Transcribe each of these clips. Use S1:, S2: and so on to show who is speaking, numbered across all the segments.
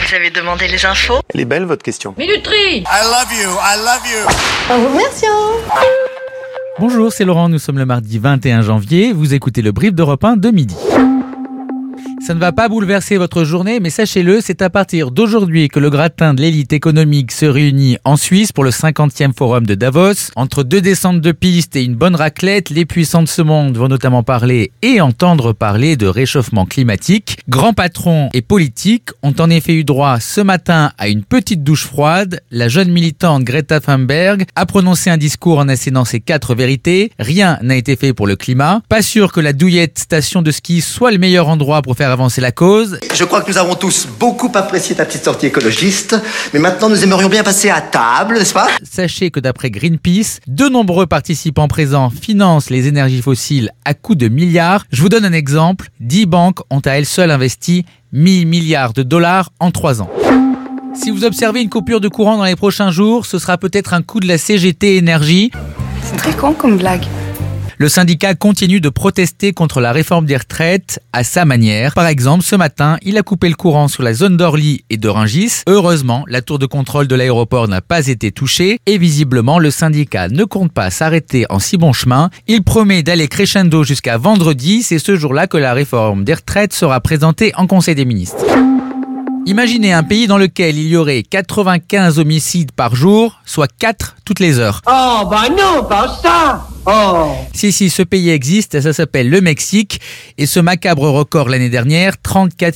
S1: Vous avez demandé les infos?
S2: Elle est belle votre question.
S3: Minuterie.
S4: I love you.
S5: En vous remerciant.
S6: Bonjour, c'est Laurent, nous sommes le mardi 21 janvier, vous écoutez le brief d'Europe 1 de midi. Ça ne va pas bouleverser votre journée, mais sachez-le, c'est à partir d'aujourd'hui que le gratin de l'élite économique se réunit en Suisse pour le 50e forum de Davos. Entre 2 descentes de piste et une bonne raclette, les puissants de ce monde vont notamment parler et entendre parler de réchauffement climatique. Grands patrons et politiques ont en effet eu droit ce matin à une petite douche froide. La jeune militante Greta Thunberg a prononcé un discours en assénant ses 4 vérités. Rien n'a été fait pour le climat. Pas sûr que la douillette station de ski soit le meilleur endroit pour faire avancer la cause.
S7: Je crois que nous avons tous beaucoup apprécié ta petite sortie écologiste, mais maintenant nous aimerions bien passer à table, n'est-ce pas?
S6: Sachez que d'après Greenpeace, de nombreux participants présents financent les énergies fossiles à coût de milliards. Je vous donne un exemple, 10 banques ont à elles seules investi 1000 milliards de dollars en 3 ans. Si vous observez une coupure de courant dans les prochains jours, ce sera peut-être un coup de la CGT Énergie.
S5: C'est très con comme blague.
S6: Le syndicat continue de protester contre la réforme des retraites à sa manière. Par exemple, ce matin, il a coupé le courant sur la zone d'Orly et de Rungis. Heureusement, la tour de contrôle de l'aéroport n'a pas été touchée et visiblement, le syndicat ne compte pas s'arrêter en si bon chemin. Il promet d'aller crescendo jusqu'à vendredi. C'est ce jour-là que la réforme des retraites sera présentée en Conseil des ministres. Imaginez un pays dans lequel il y aurait 95 homicides par jour, soit 4 toutes les heures.
S3: Oh, bah non, pas ça. Oh.
S6: Si, ce pays existe, ça s'appelle le Mexique. Et ce macabre record l'année dernière, 34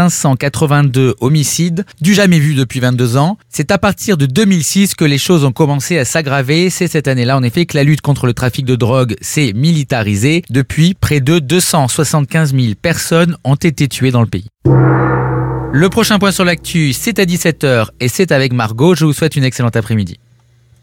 S6: 582 homicides, du jamais vu depuis 22 ans. C'est à partir de 2006 que les choses ont commencé à s'aggraver. C'est cette année-là, en effet, que la lutte contre le trafic de drogue s'est militarisée. Depuis, près de 275 000 personnes ont été tuées dans le pays. Le prochain point sur l'actu, c'est à 17h et c'est avec Margot. Je vous souhaite une excellente après-midi.